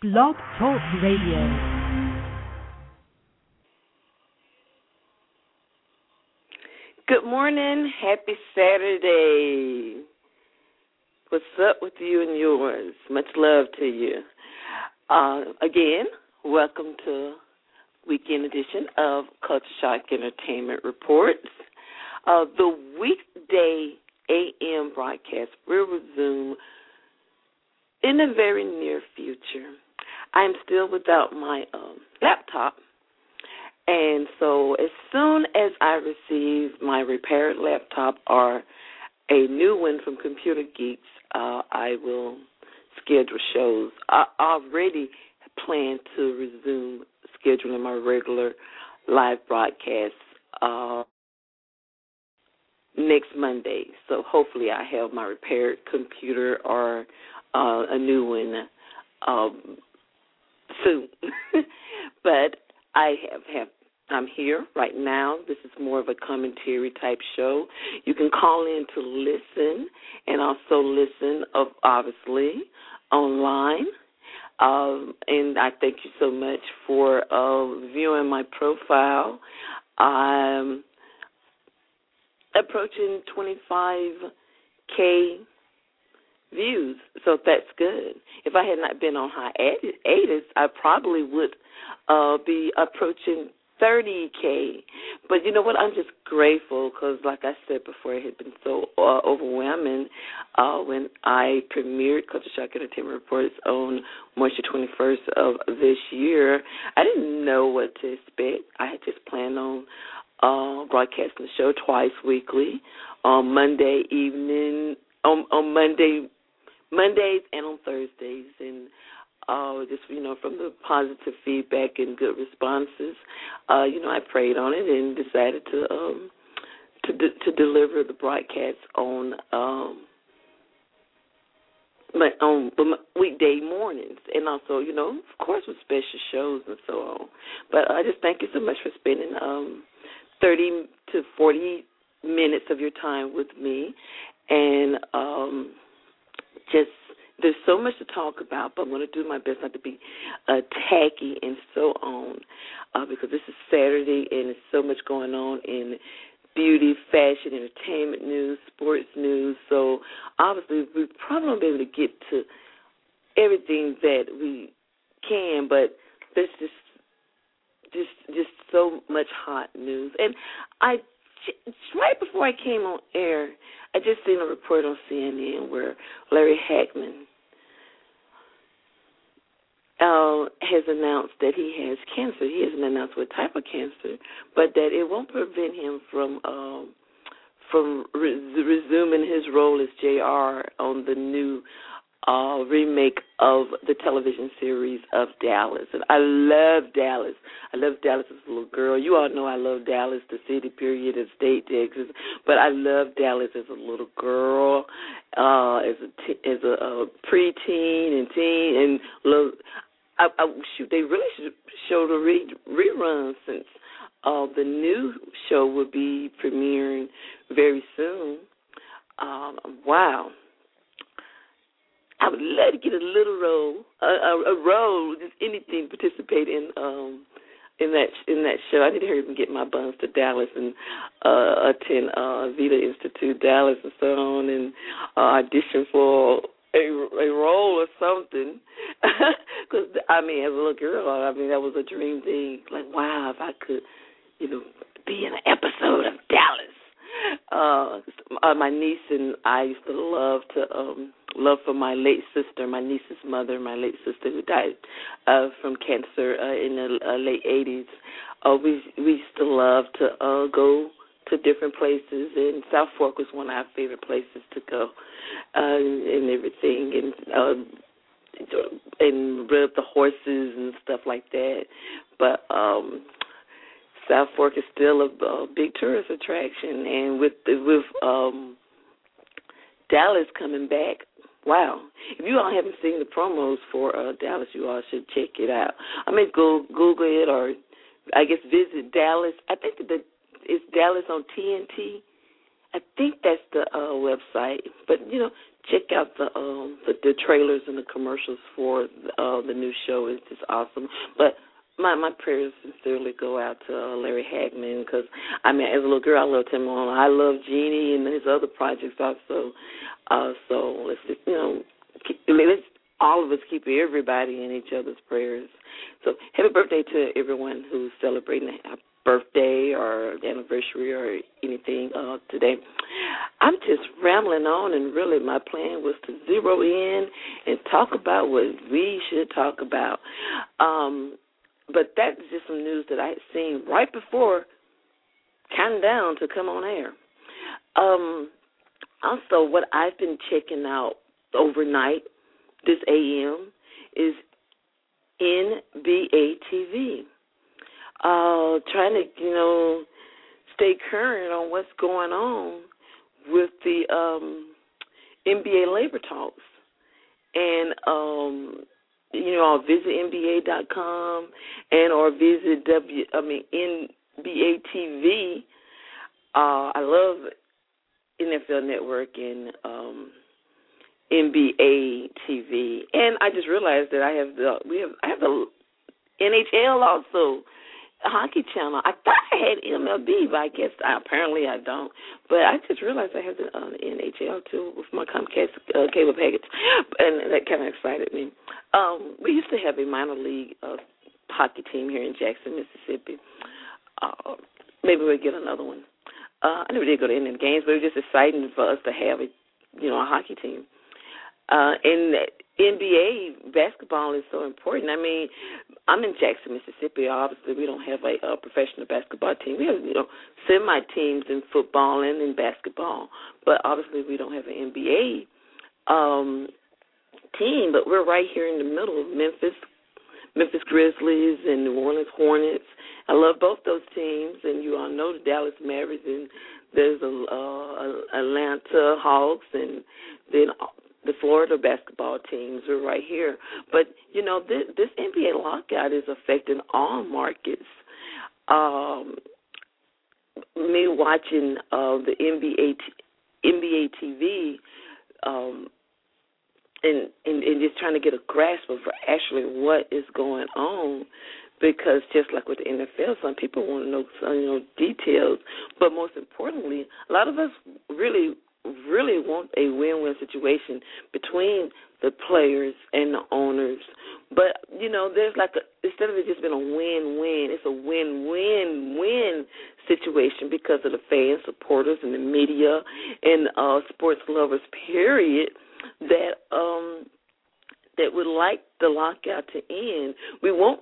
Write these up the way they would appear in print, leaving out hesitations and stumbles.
Blog Talk Radio. Good morning. Happy Saturday. What's up with you and yours? Much love to you. Again, welcome to weekend edition of Culture Shock Entertainment Reports. The weekday AM broadcast will resume in the very near future. I'm still without my laptop. And so as soon as I receive my repaired laptop or a new one from Computer Geeks, I will schedule shows. I already plan to resume scheduling my regular live broadcasts next Monday. So hopefully I have my repaired computer or a new one soon. But I'm here right now. This is more of a commentary type show. You can call in to listen and also listen, obviously, online. And I thank you so much for viewing my profile. I'm approaching 25K views, so that's good. If I had not been on hiatus, I probably would be approaching 30K. But you know what? I'm just grateful because, like I said before, it had been so overwhelming when I premiered Culture Shock Entertainment Reports on March 21st of this year. I didn't know what to expect. I had just planned on broadcasting the show twice weekly on Monday evening, on Mondays and on Thursdays, and just, from the positive feedback and good responses, I prayed on it and decided to deliver the broadcast on weekday mornings, and also, of course, with special shows and so on. But I just thank you so much for spending 30 to 40 minutes of your time with me, and there's so much to talk about, but I'm going to do my best not to be tacky and so on, because this is Saturday and there's so much going on in beauty, fashion, entertainment news, sports news. So obviously we probably won't be able to get to everything that we can, but there's just so much hot news. And right before I came on air, I just seen a report on CNN where Larry Hagman has announced that he has cancer. He hasn't announced what type of cancer, but that it won't prevent him from resuming his role as JR on the new remake of the television series of Dallas. And I love Dallas. I love Dallas as a little girl. You all know I love Dallas, the city, period, and state, Texas. But I love Dallas as a little girl, as a preteen and teen, and they really should show the reruns since the new show will be premiering very soon. Wow. I would love to get a little role, a role, just anything, participate in that show. I need to hurry up and get my buns to Dallas and attend Vita Institute Dallas and so on, and audition for a role or something. Because as a little girl, that was a dream thing. Like, wow, if I could, be in an episode of Dallas. My niece and I used to love for my late sister, my niece's mother, my late sister who died from cancer in the late 80s. We used to love to go to different places, and South Fork was one of our favorite places to go, and everything, and rub the horses and stuff like that. But South Fork is still a big tourist attraction, and with Dallas coming back, wow. If you all haven't seen the promos for Dallas, you all should check it out. I may Google it, or I guess visit Dallas. I think that it's Dallas on TNT. I think that's the website. But, check out the trailers and the commercials for the new show. It's just awesome. But my prayers sincerely go out to Larry Hagman because, I mean, as a little girl, I loved him on. I love Genie and his other projects also. So let's just, let's all of us keep everybody in each other's prayers. So happy birthday to everyone who's celebrating a birthday or anniversary or anything today. I'm just rambling on, and really my plan was to zero in and talk about what we should talk about. But that's just some news that I had seen right before counting down to come on air. Also, what I've been checking out overnight this AM is NBA TV. Trying to, stay current on what's going on with the NBA labor talks. And, I'll visit NBA.com and or visit NBA TV. I love NFL Network and NBA TV. And I just realized that I have the NHL also. Hockey Channel. I thought I had MLB, but I guess apparently I don't. But I just realized I have the NHL too with my Comcast cable package, and that kind of excited me. We used to have a minor league hockey team here in Jackson, Mississippi. Maybe we'll get another one. I never did go to any of the games, but it was just exciting for us to have a hockey team. And NBA basketball is so important. I mean, I'm in Jackson, Mississippi. Obviously, we don't have a professional basketball team. We have, semi-teams in football and in basketball. But obviously, we don't have an NBA team. But we're right here in the middle of Memphis Grizzlies and New Orleans Hornets. I love both those teams. And you all know the Dallas Mavericks. And there's Atlanta Hawks. And then the Florida basketball teams are right here. But, this NBA lockout is affecting all markets. Me watching the NBA TV and just trying to get a grasp of actually what is going on, because just like with the NFL, some people want to know details. But most importantly, a lot of us really want a win-win situation between the players and the owners. But, there's instead of it just being a win-win, it's a win-win-win situation because of the fans, supporters, and the media and sports lovers, period, that would like the lockout to end. We want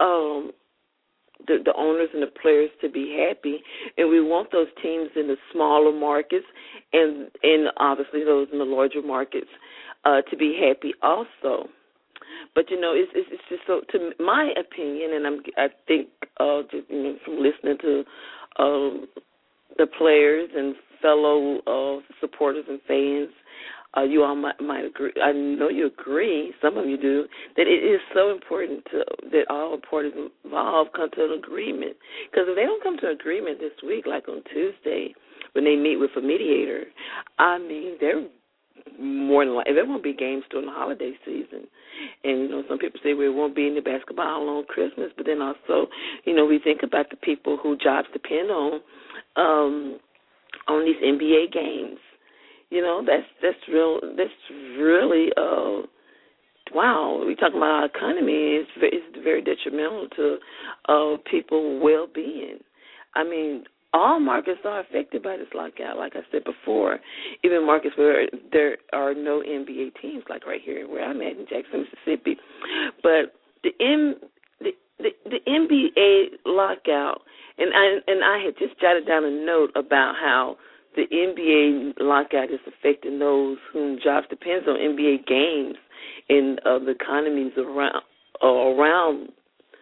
the owners and the players to be happy, and we want those teams in the smaller markets and obviously those in the larger markets to be happy also. But it's just so, to my opinion, and I think from listening to the players and fellow supporters and fans, you all might agree. I know you agree, some of you do, that it is so important that all parties involved come to an agreement. Because if they don't come to an agreement this week, like on Tuesday, when they meet with a mediator, I mean, they're more than likely, there won't be games during the holiday season. And, some people say we won't be in the basketball on Christmas, but then also, we think about the people whose jobs depend on these NBA games. That's really wow. We talking about our economy. It's very detrimental to people's well-being. I mean, all markets are affected by this lockout. Like I said before, even markets where there are no NBA teams, like right here where I'm at in Jackson, Mississippi. But the NBA lockout, and I had just jotted down a note about how the NBA lockout is affecting those whom jobs depends on NBA games and the economies around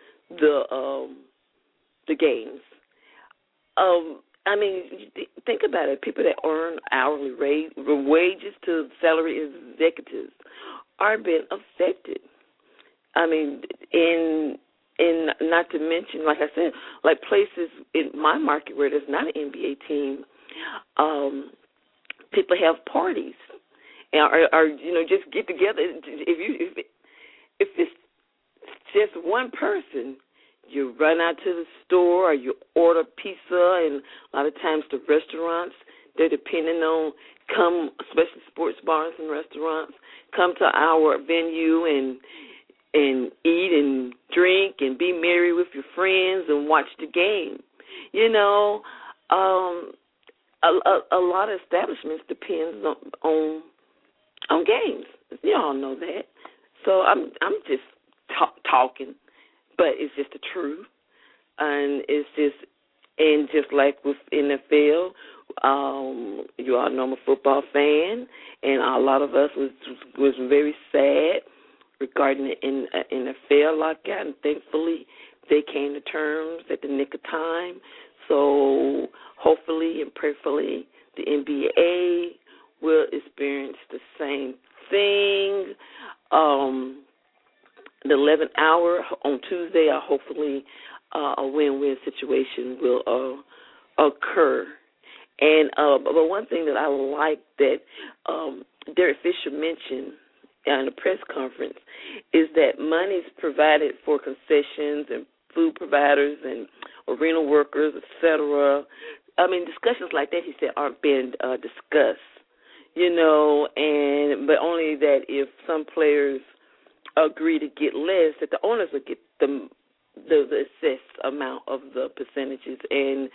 the games. I mean, think about it. People that earn hourly wages to salary executives are being affected. I mean, in not to mention, like I said, like places in my market where there's not an NBA team, people have parties, or just get together. If it's just one person, you run out to the store or you order pizza, and a lot of times the restaurants, they're depending on especially sports bars and restaurants, come to our venue and eat and drink and be merry with your friends and watch the game. A lot of establishments depends on games. You all know that. So I'm just talking, but it's just the truth, and just like with NFL, you all know I'm a football fan, and a lot of us was very sad regarding the NFL lockout, and thankfully they came to terms at the nick of time. So hopefully and prayerfully the NBA will experience the same thing. The 11th hour on Tuesday, hopefully a win-win situation will occur. And but one thing that I like that Derek Fisher mentioned in the press conference is that money is provided for concessions and food providers and arena workers, etc. I mean, discussions like that, he said, aren't being discussed, but only that if some players agree to get less, that the owners will get the assessed amount of the percentages. And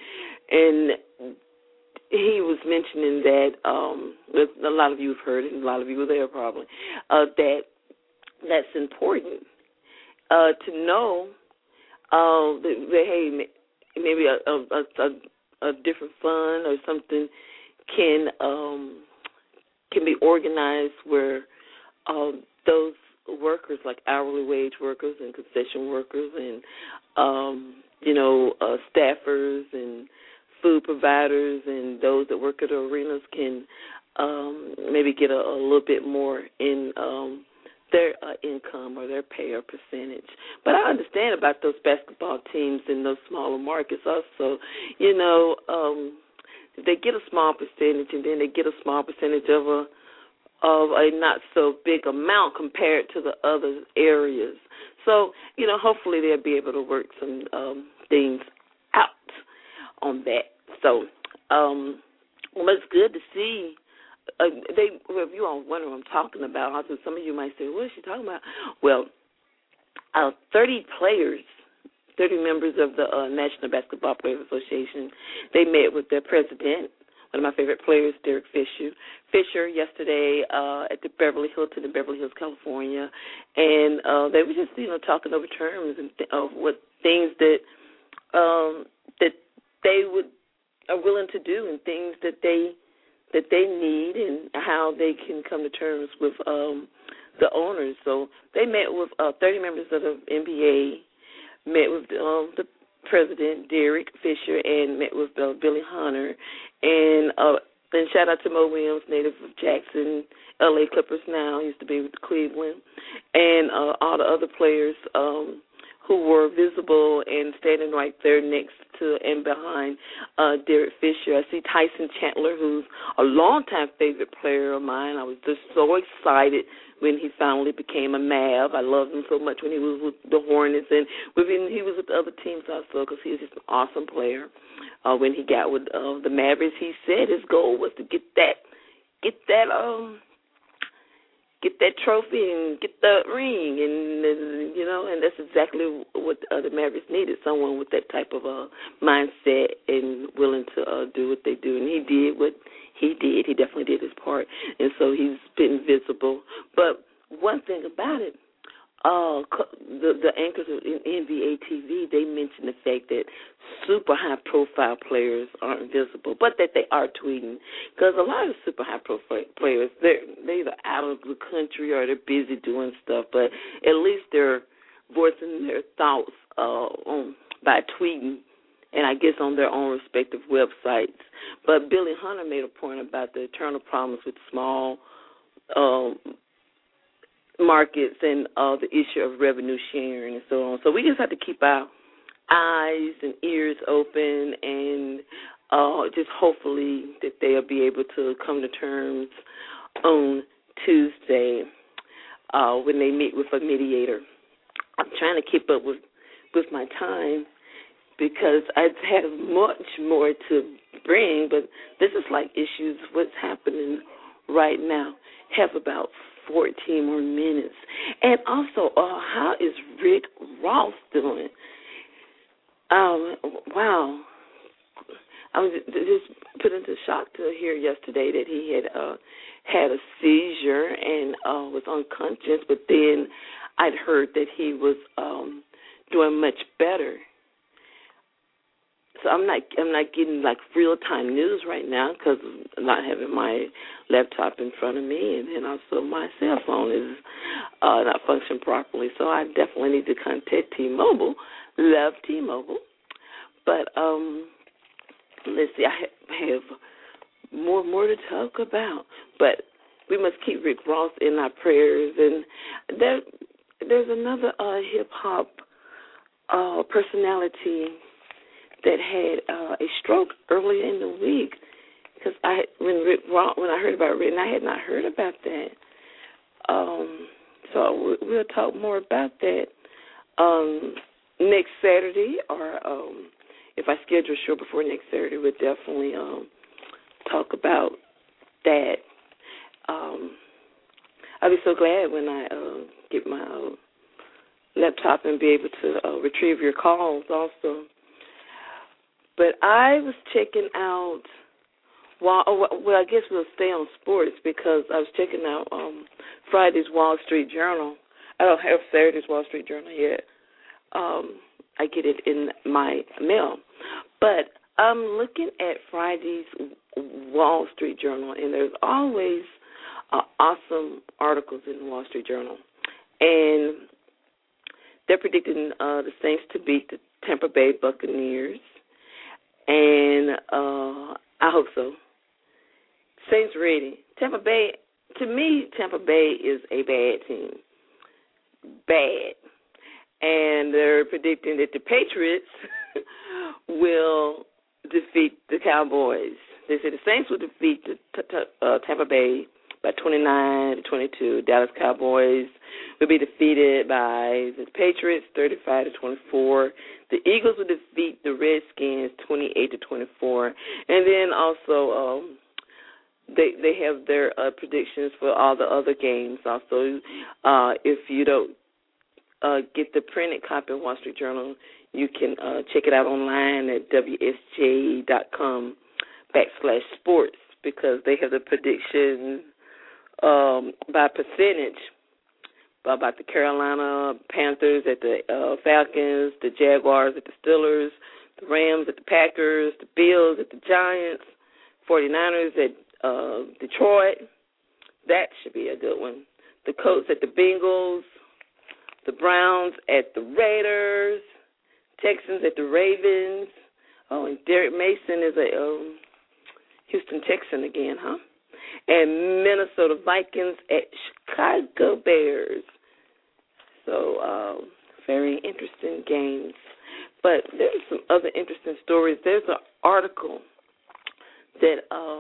he was mentioning that a lot of you have heard it, and a lot of you were there probably, that's important to know that hey, maybe a different fund or something can be organized where those workers, like hourly wage workers and concession workers and staffers and food providers and those that work at the arenas can maybe get a little bit more in their income or their pay or percentage. But I understand about those basketball teams in those smaller markets also. They get a small percentage, and then they get a small percentage of a not so big amount compared to the other areas. So, hopefully they'll be able to work some things out on that. So, it's good to see. If you all wonder what I'm talking about, some of you might say, what is she talking about? Well, 30 members of the National Basketball Players Association, they met with their president, one of my favorite players, Derek Fisher, yesterday at the Beverly Hilton in Beverly Hills, California, and they were just, talking over terms and of what things that they are willing to do and things that they need and how they can come to terms with the owners. So they met with 30 members of the NBA, met with the president, Derek Fisher, and met with Billy Hunter. And shout out to Mo Williams, native of Jackson, L.A. Clippers now, used to be with Cleveland, and all the other players who were visible and standing right there next to and behind Derek Fisher. I see Tyson Chandler, who's a longtime favorite player of mine. I was just so excited when he finally became a Mav. I loved him so much when he was with the Hornets, and he was with the other teams also because he was just an awesome player. When he got with the Mavericks, he said his goal was to get that trophy and get the ring, and that's exactly what the Mavericks needed, someone with that type of mindset and willing to do what they do. And he did what he did. He definitely did his part, and so he's been visible. But one thing about it, the anchors of NBA TV, they mentioned the fact that super high-profile players aren't visible, but that they are tweeting. Because a lot of super high-profile players, they're either out of the country or they're busy doing stuff, but at least they're voicing their thoughts by tweeting, and I guess on their own respective websites. But Billy Hunter made a point about the eternal problems with small markets and the issue of revenue sharing and so on. So we just have to keep our eyes and ears open and just hopefully that they'll be able to come to terms on Tuesday when they meet with a mediator. I'm trying to keep up with my time because I have much more to bring, but this is like issues, what's happening right now. Have about 14 more minutes. And also, how is Rick Ross doing? Wow. I was just put into shock to hear yesterday that he had a seizure and was unconscious, but then I'd heard that he was doing much better. So I'm not getting like real time news right now because I'm not having my laptop in front of me, and then also my cell phone is not functioning properly. So I definitely need to contact T-Mobile. Love T-Mobile, but let's see. I have more to talk about, but we must keep Rick Ross in our prayers. And there's another hip hop personality that had a stroke earlier in the week. Because when I heard about Rick, and I had not heard about that. So we'll talk more about that next Saturday, or if I schedule a show before next Saturday, we'll definitely talk about that. I'll be so glad when I get my laptop and be able to retrieve your calls also. But I was checking out, well, I guess we'll stay on sports because I was checking out Friday's Wall Street Journal. I don't have Saturday's Wall Street Journal yet. I get it in my mail. But I'm looking at Friday's Wall Street Journal, and there's always awesome articles in the Wall Street Journal. And they're predicting the Saints to beat the Tampa Bay Buccaneers. And I hope so. Saints ready. Tampa Bay, to me, Tampa Bay is a bad team. Bad. And they're predicting that the Patriots will defeat the Cowboys. They say the Saints will defeat the Tampa Bay by 29-22. Dallas Cowboys will be defeated by the Patriots 35-24. The Eagles will defeat the Redskins 28-24. And then also they have their predictions for all the other games. Also, if you don't get the printed copy of Wall Street Journal, you can check it out online at WSJ.com/sports because they have the predictions by percentage about the Carolina Panthers at the Falcons, the Jaguars at the Steelers, the Rams at the Packers, the Bills at the Giants, 49ers at Detroit. That should be a good one. The Colts at the Bengals, the Browns at the Raiders, Texans at the Ravens. Oh, and Derek Mason is a Houston Texan again, huh? And Minnesota Vikings at Chicago Bears. So very interesting games. But there's some other interesting stories. There's an article that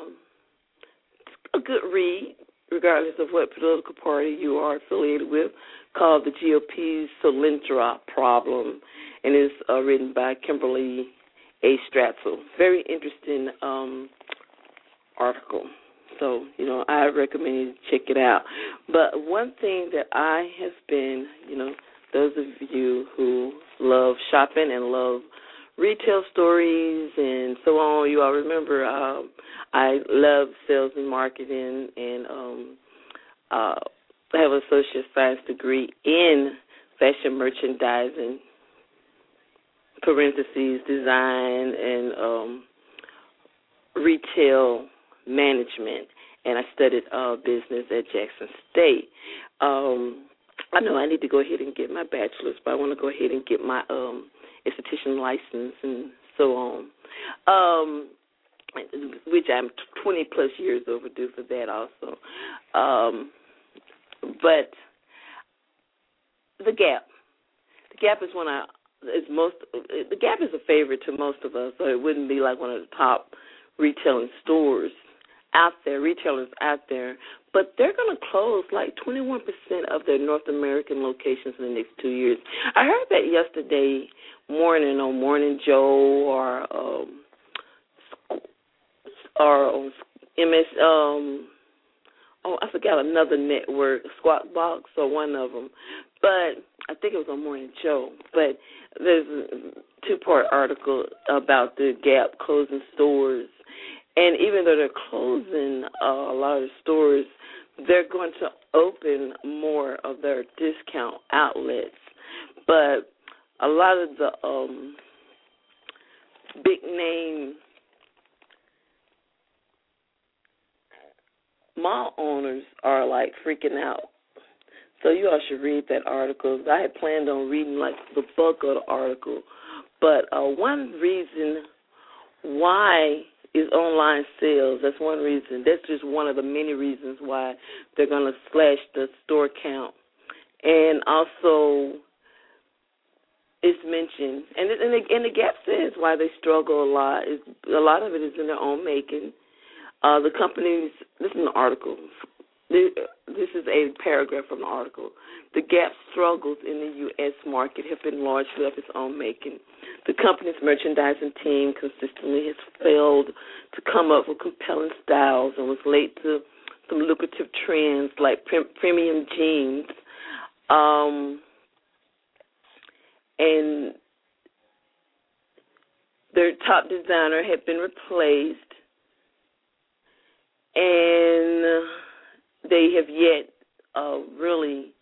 a good read, regardless of what political party you are affiliated with, called The GOP's Solyndra Problem, and it's written by Kimberly A. Stratzel. Very interesting article. So, I recommend you check it out. But one thing that I have been, those of you who love shopping and love retail stories and so on, you all remember I love sales and marketing, and I have an associate science degree in fashion merchandising, parentheses, design, and retail management, and I studied business at Jackson State. I know I need to go ahead and get my bachelor's, but I want to go ahead and get my esthetician license and so on, which I'm 20-plus years overdue for that also. But the Gap. The Gap is the Gap is a favorite to most of us, so it wouldn't be like one of the top retailing stores out there, retailers out there, but they're going to close like 21% of their North American locations in the next 2 years. I heard that yesterday morning on Morning Joe or on MS. I forgot another network, Squawk Box or one of them, but I think it was on Morning Joe. But there's a 2-part article about the Gap closing stores, and even though they're closing a lot of the stores, they're going to open more of their discount outlets. But a lot of the big name mall owners are like freaking out. So you all should read that article. I had planned on reading like the bulk of the article, but one reason why is online sales. That's one reason. That's just one of the many reasons why they're going to slash the store count. And also, it's mentioned, and the Gap says why they struggle a lot. A lot of it is in their own making. The companies, this is an article. This is a paragraph from the article. The Gap struggles in the U.S. market have been largely of its own making. The company's merchandising team consistently has failed to come up with compelling styles and was late to some lucrative trends like premium jeans. And their top designer had been replaced, and they have yet really,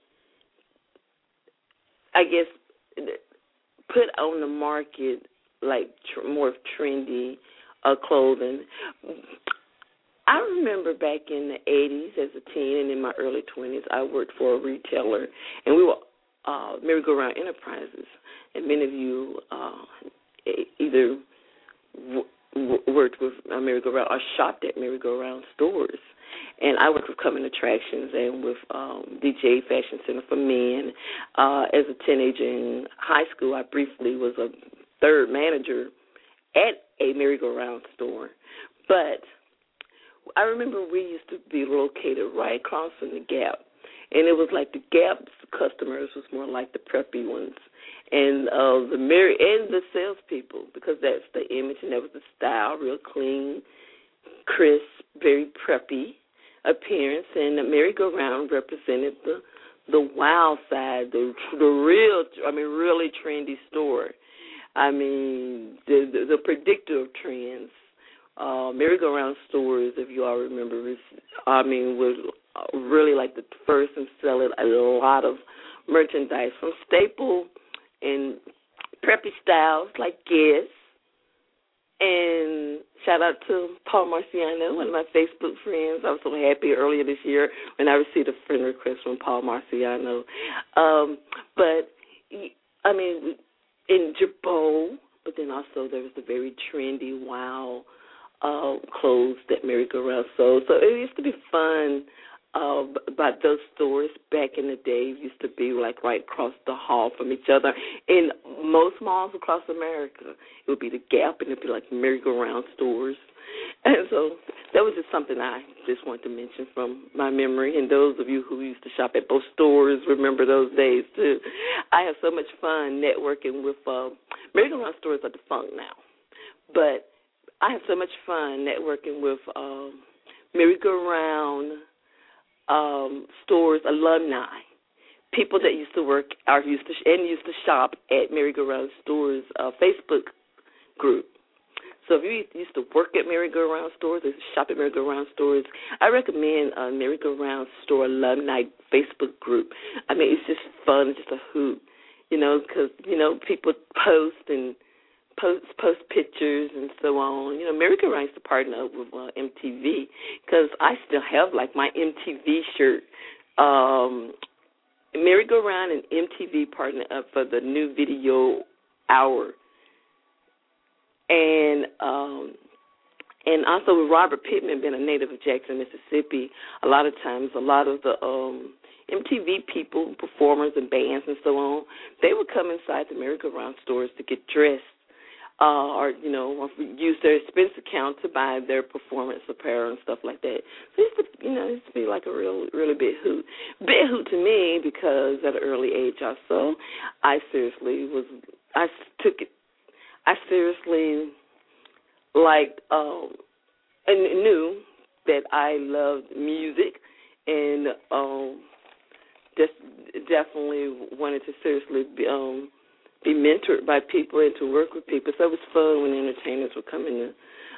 I guess, put on the market like more trendy clothing. I remember back in the 80s as a teen and in my early 20s, I worked for a retailer, and we were Merry-Go-Round Enterprises, and many of you either worked with Merry-Go-Round or shopped at Merry-Go-Round stores. And I worked with Coming Attractions and with DJ Fashion Center for Men. As a teenager in high school, I briefly was a third manager at a Merry-Go-Round store. But I remember we used to be located right across from the Gap. And it was like the Gap's customers was more like the preppy ones, and the salespeople, because that's the image and that was the style, real clean, crisp, very preppy appearance. And the Merry-Go-Round represented the wow side, the real, really trendy store. The predictor of trends. Merry-Go-Round stores, if you all remember, was really like the first and selling a lot of merchandise from staple and preppy styles like Guess. And shout out to Paul Marciano, one of my Facebook friends. I was so happy earlier this year when I received a friend request from Paul Marciano. In Jabot, but then also there was the very trendy wow clothes that Merry-Go-Round sold. So it used to be fun. But those stores back in the day used to be like right across the hall from each other. In most malls across America, it would be the Gap, and it would be like Merry-Go-Round stores. And so that was just something I just wanted to mention from my memory. And those of you who used to shop at both stores remember those days too. I have so much fun networking with Merry-Go-Round stores are defunct now, but I have so much fun networking with Merry-Go-Round stores alumni, people that used to work or used to shop at Merry-Go-Round stores Facebook group. So if you used to work at Merry-Go-Round stores or shop at Merry-Go-Round stores, I recommend a Merry-Go-Round store alumni Facebook group. It's just fun, it's just a hoot, because people post pictures and so on. Merry-Go-Round used to partner up with MTV, because I still have like my MTV shirt. Merry-Go-Round and MTV partnered up for the new video hour, and also with Robert Pittman being a native of Jackson, Mississippi. A lot of times, a lot of the MTV people, performers and bands and so on, they would come inside the Merry-Go-Round stores to get dressed. or use their expense account to buy their performance apparel and stuff like that. So it used to be like a really big hoot to me, because at an early age also, I seriously liked and knew that I loved music, and just definitely wanted to seriously be mentored by people and to work with people. So it was fun when entertainers would come in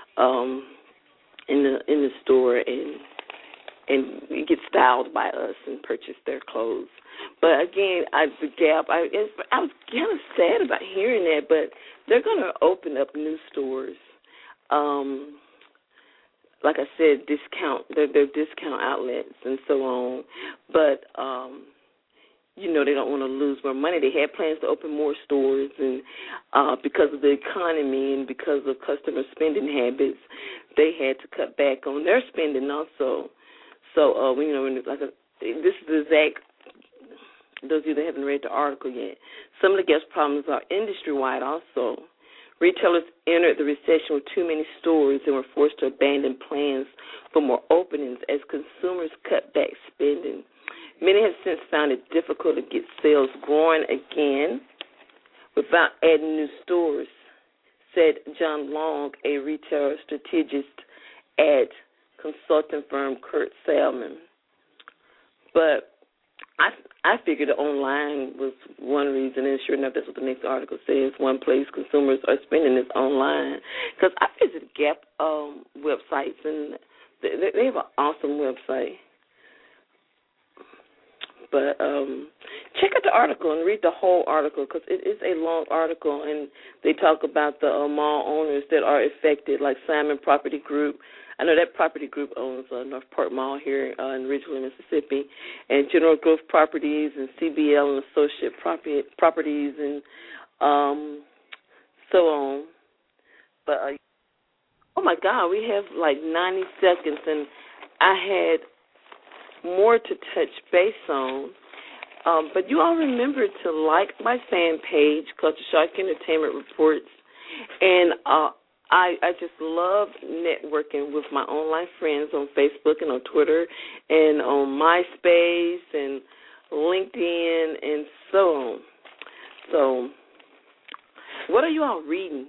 the store and get styled by us and purchase their clothes. But again, the Gap, I was kind of sad about hearing that, but they're going to open up new stores. Like I said, they're discount outlets and so on. But they don't want to lose more money. They had plans to open more stores, and because of the economy and because of customer spending habits, they had to cut back on their spending also. So, this is the exact, those of you that haven't read the article yet, some of the Gap's problems are industry-wide also. Retailers entered the recession with too many stores and were forced to abandon plans for more openings as consumers cut back spending. Many have since found it difficult to get sales growing again without adding new stores, said John Long, a retail strategist at consulting firm Kurt Salmon. But I figured that online was one reason, and sure enough, that's what the next article says. One place consumers are spending is online. Because I visited Gap websites, and they have an awesome website. But check out the article and read the whole article, because it is a long article, and they talk about the mall owners that are affected, like Simon Property Group. I know that property group owns North Park Mall here in Ridgeland, Mississippi, and General Growth Properties and CBL and Associate Properties and so on. But, oh, my God, we have like 90 seconds, and I had more to touch base on. But you all remember to like my fan page, Culture Shock Entertainment Reports, and I just love networking with my online friends on Facebook and on Twitter and on MySpace and LinkedIn and so on. So what are you all reading?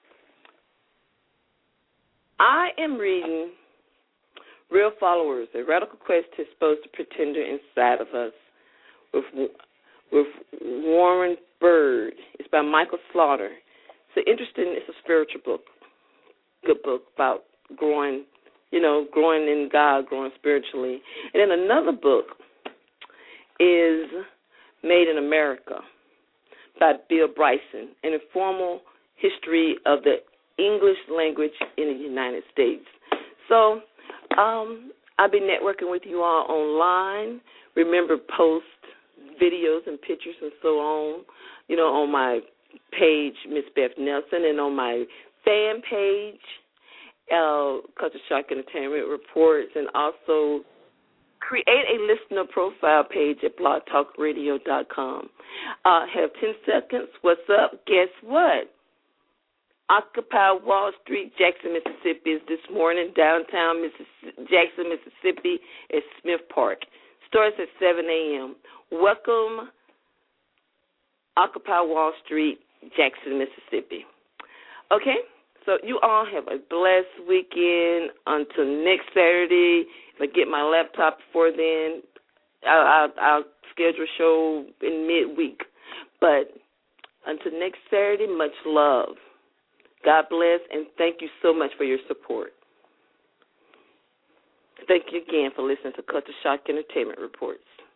I am reading Real Followers, A Radical Quest to Expose the Pretender Inside of Us with Warren Bird. It's by Michael Slaughter. It's a spiritual book. Good book about growing in God, growing spiritually. And then another book is Made in America by Bill Bryson, an informal history of the English language in the United States. So I'll be networking with you all online. Remember, post videos and pictures and so on, on my page, Miss Beth Nelson, and on my fan page, Culture Shock Entertainment Reports, and also create a listener profile page at blogtalkradio.com. Have 10 seconds. What's up? Guess what? Occupy Wall Street, Jackson, Mississippi is this morning, downtown Jackson, Mississippi at Smith Park. Starts at 7 a.m. Welcome, Occupy Wall Street, Jackson, Mississippi. Okay, so you all have a blessed weekend. Until next Saturday, if I get my laptop before then, I'll schedule a show in midweek. But until next Saturday, much love. God bless, and thank you so much for your support. Thank you again for listening to Culture Shock Entertainment Reports.